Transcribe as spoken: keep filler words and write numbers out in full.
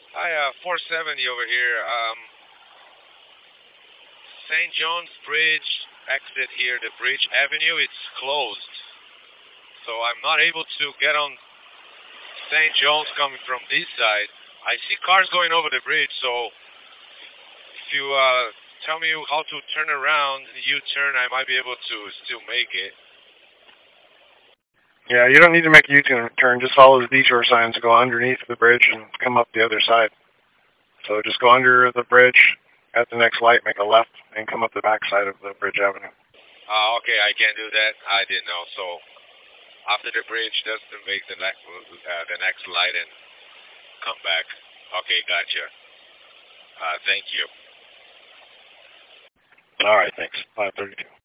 Hi, uh, four seventy over here. Um, Saint John's Bridge exit here, the Bridge Avenue, it's closed. So I'm not able to get on Saint John's coming from this side. I see cars going over the bridge, so if you uh, tell me how to turn around, U-turn, I might be able to still make it. Yeah, you don't need to make a U-turn. Just follow the detour signs, go underneath the bridge, and come up the other side. So just go under the bridge at the next light, make a left, and come up the back side of the Bridge Avenue. Uh, okay, I can't do that. I didn't know. So after the bridge, just to make the next uh, the next light and come back. Okay, gotcha. Uh, thank you. All right, thanks. five thirty-two.